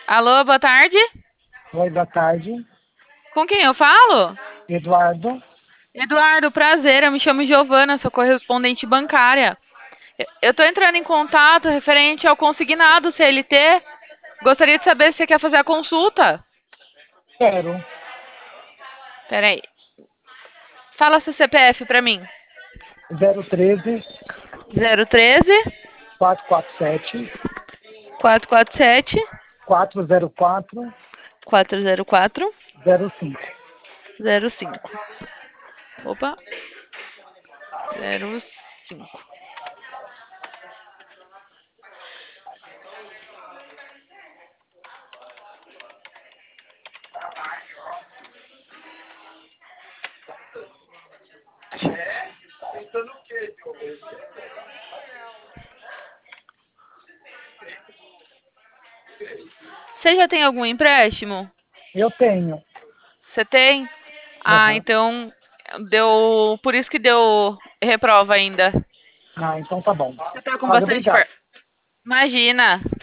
Alô, boa tarde. Oi, boa tarde. Com quem eu falo? Eduardo, Eduardo, prazer. Eu me chamo Giovana, sou correspondente bancária. Eu tô entrando em contato referente ao consignado CLT. Gostaria de saber se você quer fazer a consulta. quero Peraí. Fala seu CPF pra mim. 013 013 447 447 404 404 05. 05. Opa, 05. Você já tem algum empréstimo? Eu tenho. Você tem? Ah, Aham. então deu. Por isso que deu reprova ainda. Ah, então tá bom. Você tá com Olha, bastante. obrigado. Imagina.